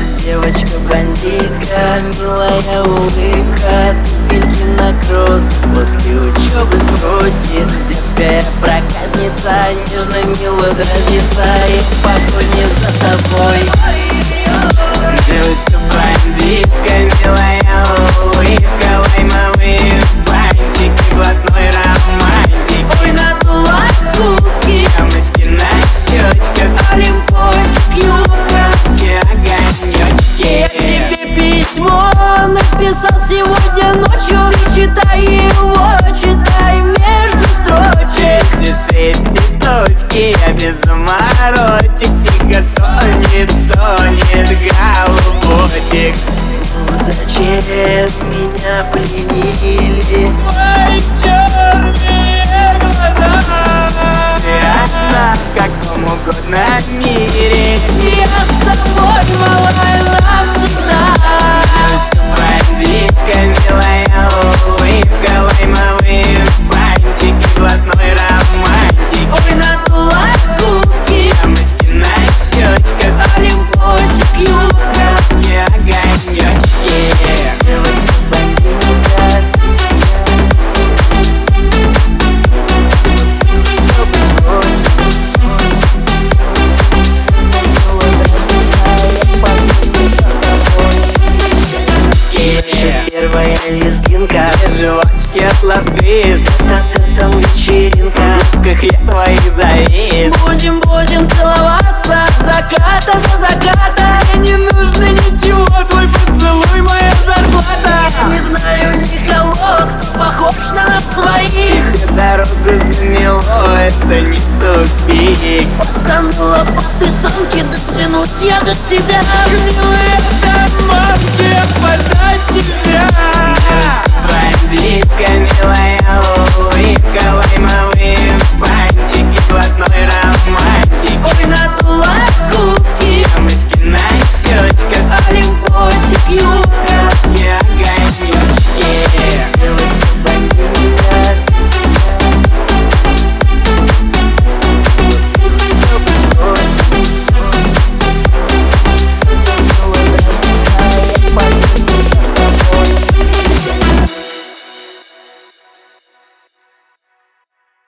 Девочка-бандитка, милая улыбка, туфельки на кросс, после учебы сбросит. Дерзкая проказница, нежно мило дразнится, и в погоне за тобой. Девочка-бандитка, милая улыбка, лаймовые бантики, блатной романтик. Ой, надула губки, ямочки на щечках, олимпосик, юбка, огонечки. я тебе письмо написал сегодня ночью. Ты читай его, читай между строчек. Пиши цветочки, я без заморочек. Тихо стонет, стонет голубочек. Ну зачем меня пленили? Ой, черные глаза. Ты одна в каком угодно мире. Я с тобой, малая, навсегда. Девочка-бандитка, милая улыбка, лаймовые бантики, блатной романтик. Ой, надула губки, Ямочки на щечках, олимпосик, юбка, огонечки. Первая лезгинка, Животики от лафис, там вечеринка. в руках я твоих завис. Будем целоваться от заката до заката. Мне не нужно ничего, твой поцелуй моя зарплата. Я не знаю никого, кто похож на нас своих. Тебе дорогу замело, это не тупик. Пацанула по тысонке, дотянусь я до тебя. Милые домашки, я подать тебя. Бандитка, милая